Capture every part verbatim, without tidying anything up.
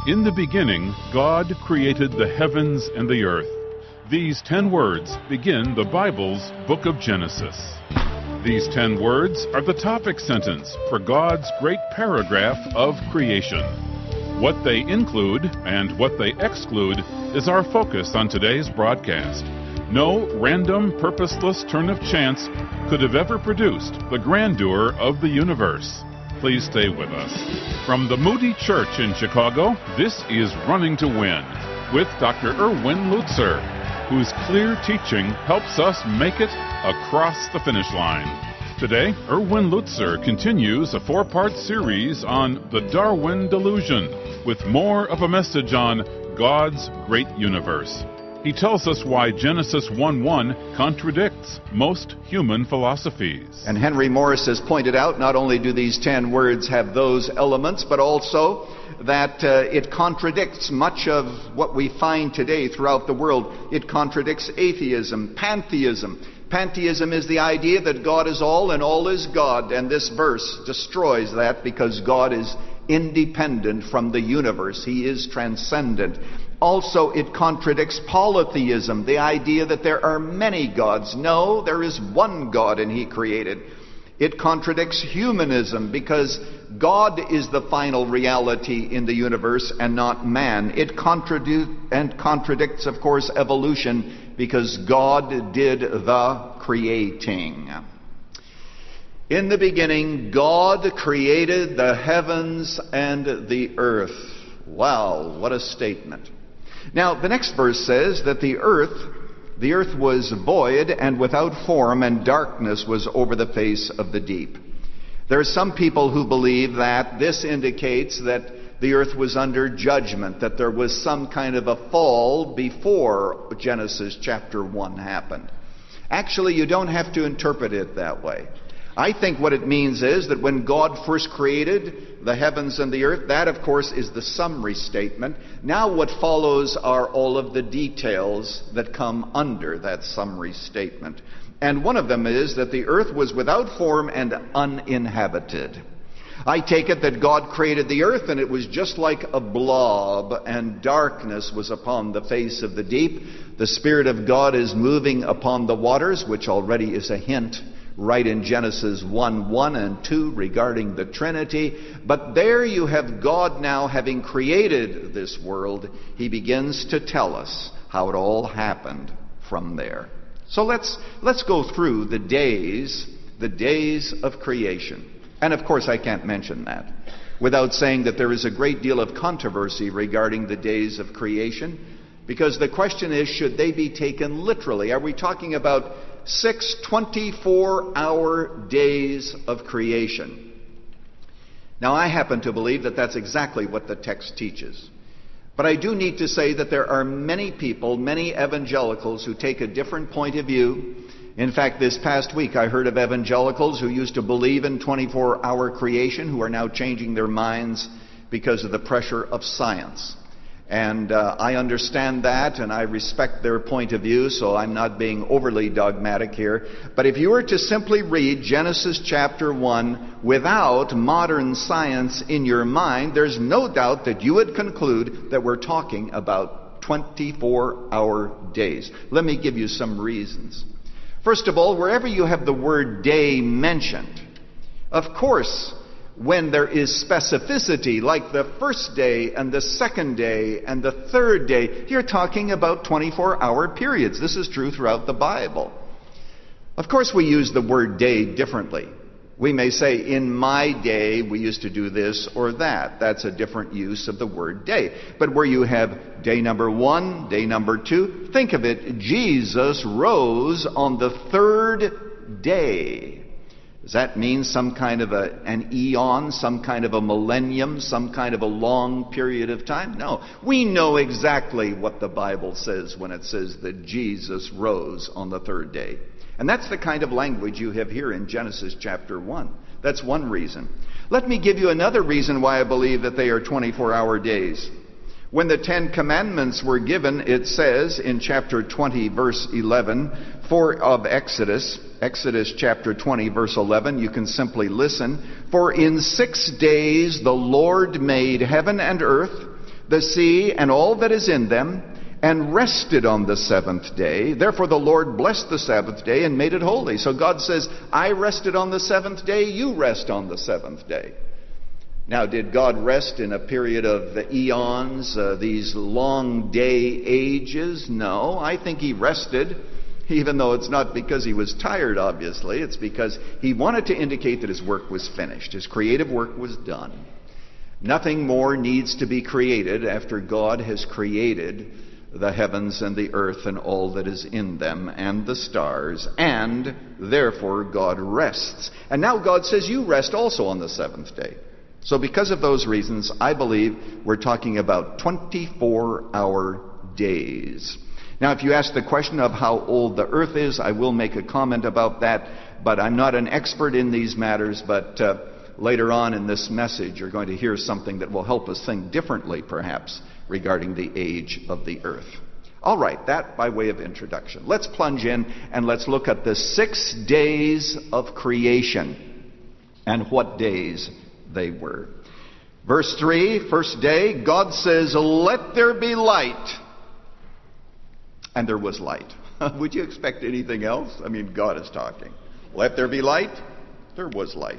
In the beginning, God created the heavens and the earth. These ten words begin the Bible's book of Genesis. These ten words are the topic sentence for God's great paragraph of creation. What they include and what they exclude is our focus on today's broadcast. No random, purposeless turn of chance could have ever produced the grandeur of the universe. Please stay with us. From the Moody Church in Chicago, this is Running to Win with Doctor Erwin Lutzer, whose clear teaching helps us make it across the finish line. Today, Erwin Lutzer continues a four-part series on the Darwin Delusion with more of a message on God's great universe. He tells us why Genesis one one contradicts most human philosophies. And Henry Morris has pointed out not only do these ten words have those elements, but also that uh, it contradicts much of what we find today throughout the world. It contradicts atheism, pantheism. Pantheism is the idea that God is all and all is God, and this verse destroys that because God is independent from the universe. He is transcendent. Also, it contradicts polytheism, the idea that there are many gods. No, there is one God and He created. It contradicts humanism because God is the final reality in the universe and not man. It contradicts and contradicts, of course, evolution because God did the creating. In the beginning, God created the heavens and the earth. Wow, what a statement. Now, the next verse says that the earth, the earth was void and without form, and darkness was over the face of the deep. There are some people who believe that this indicates that the earth was under judgment, that there was some kind of a fall before Genesis chapter one happened. Actually, you don't have to interpret it that way. I think what it means is that when God first created the heavens and the earth, that of course is the summary statement. Now what follows are all of the details that come under that summary statement. And one of them is that the earth was without form and uninhabited. I take it that God created the earth and it was just like a blob, and darkness was upon the face of the deep. The Spirit of God is moving upon the waters, which already is a hint right in Genesis one, one and two regarding the Trinity. But there you have God now having created this world. He begins to tell us how it all happened from there. So let's let's go through the days, the days of creation. And of course I can't mention that without saying that there is a great deal of controversy regarding the days of creation, because the question is, should they be taken literally? Are we talking about six twenty-four hour days of creation? Now, I happen to believe that that's exactly what the text teaches. But I do need to say that there are many people, many evangelicals who take a different point of view. In fact, this past week I heard of evangelicals who used to believe in twenty-four hour creation who are now changing their minds because of the pressure of science. And uh, I understand that, and I respect their point of view, so I'm not being overly dogmatic here. But if you were to simply read Genesis chapter one without modern science in your mind, there's no doubt that you would conclude that we're talking about twenty-four hour days. Let me give you some reasons. First of all, wherever you have the word day mentioned, of course, when there is specificity, like the first day and the second day and the third day, you're talking about twenty-four hour periods. This is true throughout the Bible. Of course, we use the word day differently. We may say, in my day, we used to do this or that. That's a different use of the word day. But where you have day number one, day number two, think of it, Jesus rose on the third day. Does that mean some kind of a, an eon, some kind of a millennium, some kind of a long period of time? No. We know exactly what the Bible says when it says that Jesus rose on the third day. And that's the kind of language you have here in Genesis chapter one. That's one reason. Let me give you another reason why I believe that they are twenty-four hour days. When the Ten Commandments were given, it says in chapter twenty, verse eleven, for of Exodus, Exodus chapter twenty, verse eleven, you can simply listen. For in six days the Lord made heaven and earth, the sea and all that is in them, and rested on the seventh day. Therefore the Lord blessed the Sabbath day and made it holy. So God says, I rested on the seventh day, you rest on the seventh day. Now, did God rest in a period of eons, uh, these long day ages? No, I think he rested, even though it's not because he was tired, obviously. It's because he wanted to indicate that his work was finished. His creative work was done. Nothing more needs to be created after God has created the heavens and the earth and all that is in them and the stars, and therefore God rests. And now God says you rest also on the seventh day. So because of those reasons, I believe we're talking about twenty-four hour days. Now, if you ask the question of how old the earth is, I will make a comment about that, but I'm not an expert in these matters. But uh, later on in this message, you're going to hear something that will help us think differently, perhaps, regarding the age of the earth. All right, that by way of introduction. Let's plunge in and let's look at the six days of creation and what days they were. Verse three, first day, God says, let there be light. And there was light. Would you expect anything else? I mean, God is talking. Let there be light. There was light.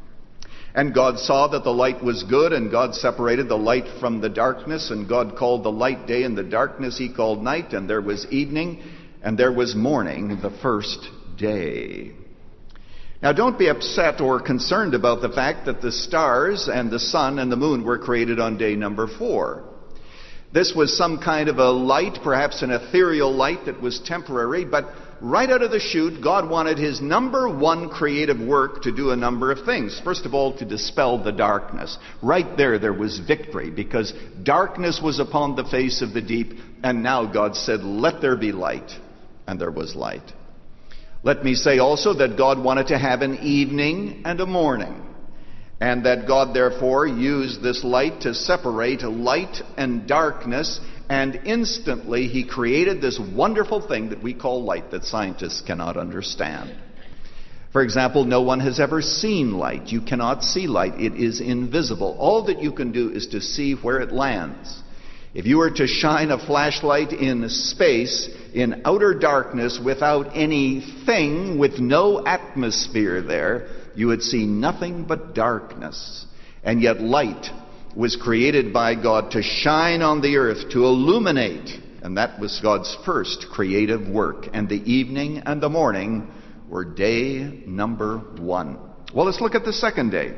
And God saw that the light was good, and God separated the light from the darkness, and God called the light day, and the darkness he called night, and there was evening, and there was morning the first day. Now, don't be upset or concerned about the fact that the stars and the sun and the moon were created on day number four. This was some kind of a light, perhaps an ethereal light that was temporary, but right out of the chute, God wanted his number one creative work to do a number of things. First of all, to dispel the darkness. Right there, there was victory, because darkness was upon the face of the deep, and now God said, let there be light, and there was light. Let me say also that God wanted to have an evening and a morning, and that God therefore used this light to separate light and darkness, and instantly he created this wonderful thing that we call light that scientists cannot understand. For example, no one has ever seen light. You cannot see light. It is invisible. All that you can do is to see where it lands. If you were to shine a flashlight in space, in outer darkness, without anything, with no atmosphere there, you would see nothing but darkness. And yet light was created by God to shine on the earth, to illuminate. And that was God's first creative work. And the evening and the morning were day number one. Well, let's look at the second day.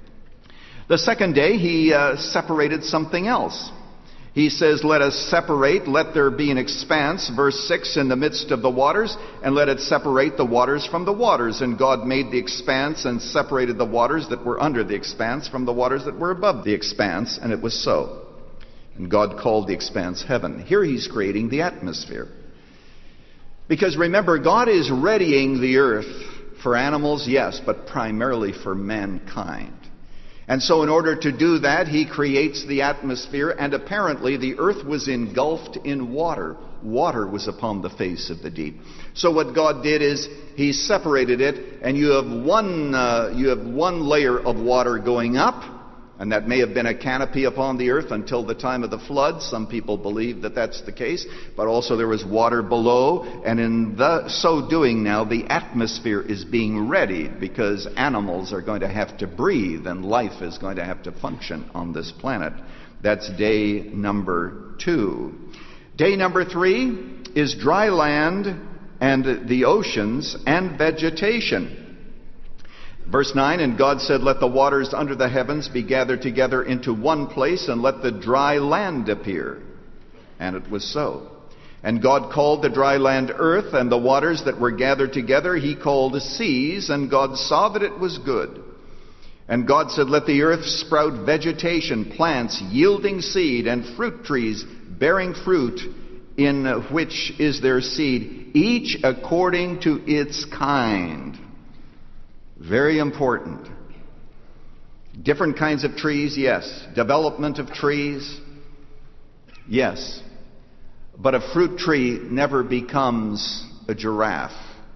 The second day, he uh, separated something else. He says, let us separate, let there be an expanse, verse six, in the midst of the waters, and let it separate the waters from the waters. And God made the expanse and separated the waters that were under the expanse from the waters that were above the expanse, and it was so. And God called the expanse heaven. Here he's creating the atmosphere. Because remember, God is readying the earth for animals, yes, but primarily for mankind. And so in order to do that, he creates the atmosphere, and apparently the earth was engulfed in water. Water was upon the face of the deep. So what God did is he separated it, and you have one, uh, you have one layer of water going up, and that may have been a canopy upon the earth until the time of the flood. Some people believe that that's the case. But also there was water below. And in the, so doing now, the atmosphere is being readied, because animals are going to have to breathe and life is going to have to function on this planet. That's day number two. Day number three is dry land and the oceans and vegetation. Verse nine, and God said, let the waters under the heavens be gathered together into one place, and let the dry land appear. And it was so. And God called the dry land earth, and the waters that were gathered together he called seas, and God saw that it was good. And God said, let the earth sprout vegetation, plants yielding seed, and fruit trees bearing fruit, in which is their seed, each according to its kind. Very important. Different kinds of trees, yes. Development of trees, yes. But a fruit tree never becomes a giraffe.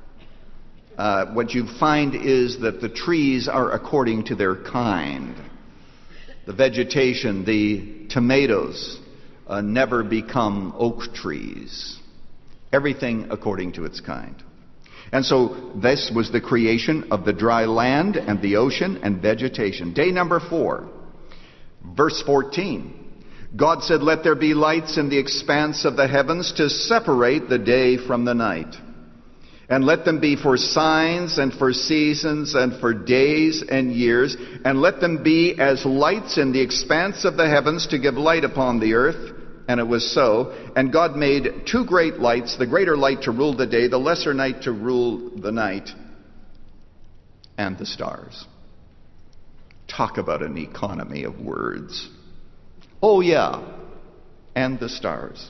Uh, what you find is that the trees are according to their kind. The vegetation, the tomatoes uh, never become oak trees. Everything according to its kind. And so this was the creation of the dry land and the ocean and vegetation. Day number four, verse fourteen. God said, "Let there be lights in the expanse of the heavens to separate the day from the night. And let them be for signs and for seasons and for days and years. And let them be as lights in the expanse of the heavens to give light upon the earth." And it was so. And God made two great lights, the greater light to rule the day, the lesser night to rule the night, and the stars. Talk about an economy of words. Oh yeah, and the stars.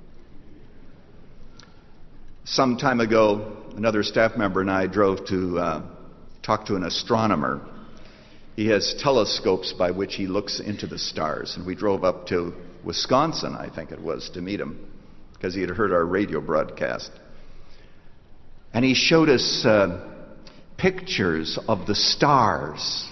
Some time ago, another staff member and I drove to uh, talk to an astronomer. He has telescopes by which he looks into the stars. And we drove up to Wisconsin, I think it was, to meet him, because he had heard our radio broadcast. And he showed us uh, pictures of the stars.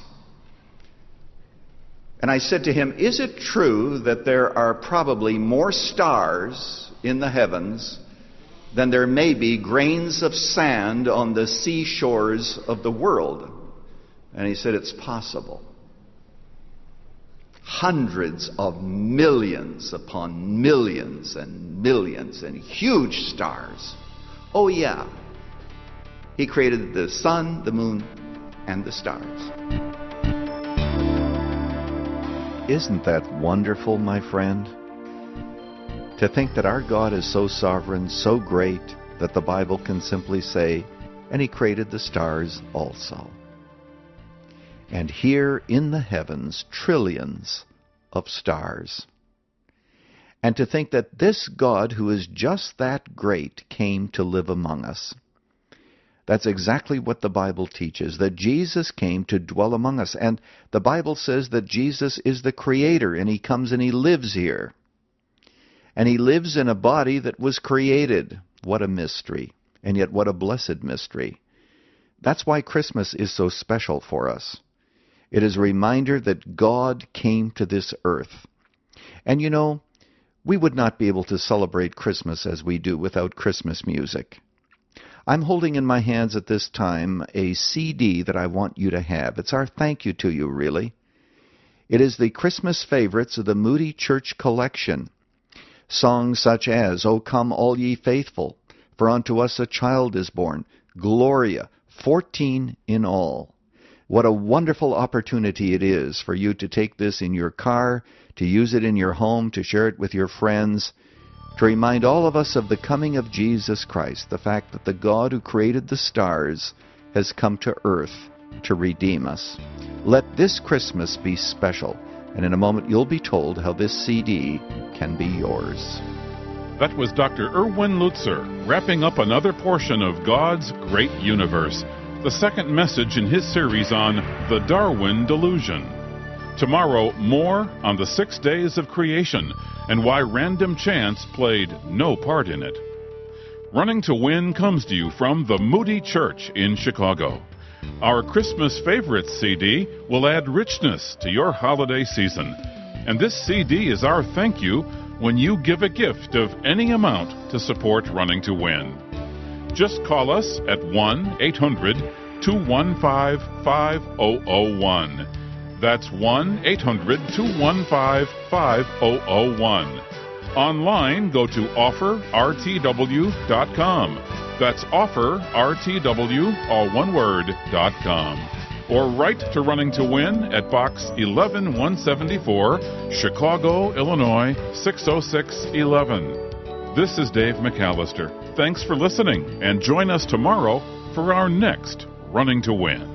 And I said to him, "Is it true that there are probably more stars in the heavens than there may be grains of sand on the seashores of the world?" And he said, "It's possible. Hundreds of millions upon millions and millions and huge stars." Oh yeah. He created the sun, the moon, and the stars. Isn't that wonderful, my friend? To think that our God is so sovereign, so great, that the Bible can simply say, "And He created the stars also." And here in the heavens, trillions of stars. And to think that this God, who is just that great, came to live among us. That's exactly what the Bible teaches, that Jesus came to dwell among us. And the Bible says that Jesus is the Creator, and He comes and He lives here. And He lives in a body that was created. What a mystery, and yet what a blessed mystery. That's why Christmas is so special for us. It is a reminder that God came to this earth. And you know, we would not be able to celebrate Christmas as we do without Christmas music. I'm holding in my hands at this time a C D that I want you to have. It's our thank you to you, really. It is the Christmas favorites of the Moody Church Collection. Songs such as, "O Come All Ye Faithful," "For Unto Us a Child is Born," "Gloria," fourteen in all. What a wonderful opportunity it is for you to take this in your car, to use it in your home, to share it with your friends, to remind all of us of the coming of Jesus Christ, the fact that the God who created the stars has come to earth to redeem us. Let this Christmas be special, and in a moment you'll be told how this C D can be yours. That was Doctor Erwin Lutzer, wrapping up another portion of God's Great Universe, the second message in his series on the Darwin Delusion. Tomorrow, more on the six days of creation and why random chance played no part in it. Running to Win comes to you from the Moody Church in Chicago. Our Christmas Favorites C D will add richness to your holiday season. And this C D is our thank you when you give a gift of any amount to support Running to Win. Just call us at one eight hundred two one five five zero zero one. That's one eight hundred two one five five zero zero one. Online, go to offer r t w dot com. That's offer r t w, all one word, dot com. Or write to Running to Win at Box eleven one seventy-four, Chicago, Illinois six oh six one one. This is Dave McAllister. Thanks for listening, and join us tomorrow for our next Running to Win.